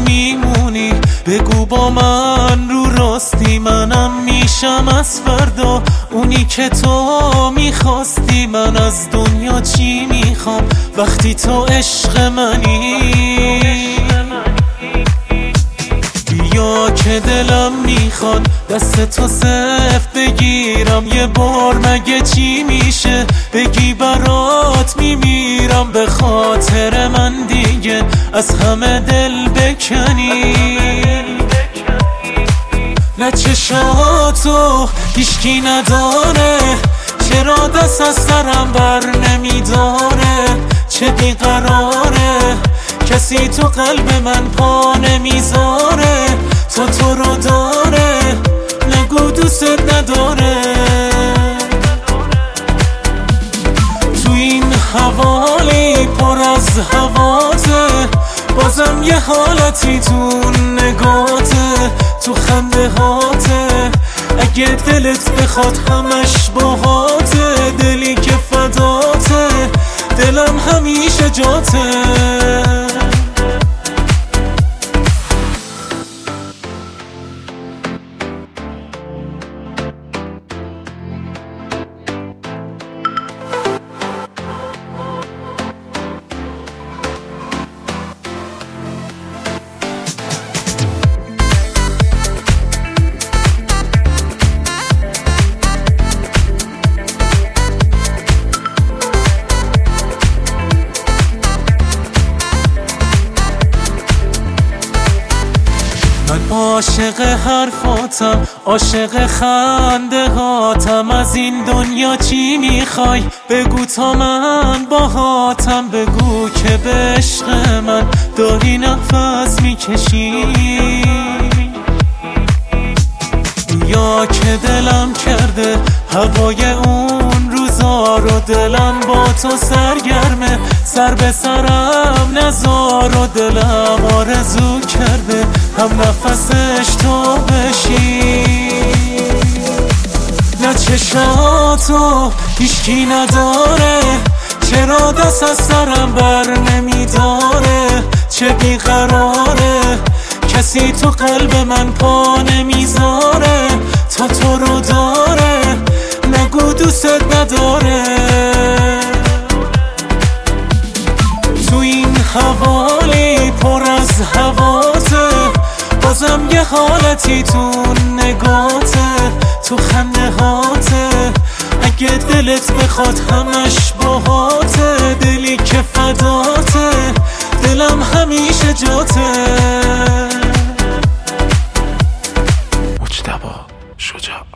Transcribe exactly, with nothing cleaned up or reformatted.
میمونی؟ بگو با من رو راستی منم میشم از فردا اونی که تو میخواستی. من از دنیا چی میخوام وقتی تو عشق منی؟ بیا که دلم میخواد دست تو سفت بگیرم یه بار، مگه چی میشه بگی برات میمیرم؟ به خاطر من دیگه از همه دل بکنی. نه چشاتو هیچکی نداره، چرا دست از سرم بر نمیداره؟ چه بیقراره کسی تو قلب من پا نمیذاره؟ تا تو رو داره نگو دوست نداره. تو این حوالی پر از هواته، بازم یه حالتی تو نگاته، تو خنده هاته. اگه دلت بخواد همش باهاته، دلی که فداته دلم همیشه جاته. عاشق حرفاتم، عاشق خنده هاتم. از این دنیا چی میخوای بگو تا من باهاتم؟ بگو که به عشق من داری نفس میکشی. یا که دلم کرده هوای اون روزا رو، دلم با تو سرگرمه سر به سرم نذار. و دلم آرزو کرده هم نفسش تو بشی. نه چشاتو هیچکی نداره، چرا دست از سرم بر نمیداره؟ چه بیقراره کسی تو قلب من پا نمیذاره؟ تا تو رو داره نگو دوست نداره. تو این حوالی پر از هواته، بازم یه حالتی تو نگاته، تو خنده هاته. اگه دلت بخواد همش باهاته، دلی که فداته دلم همیشه جاته. مجتبی شجاع.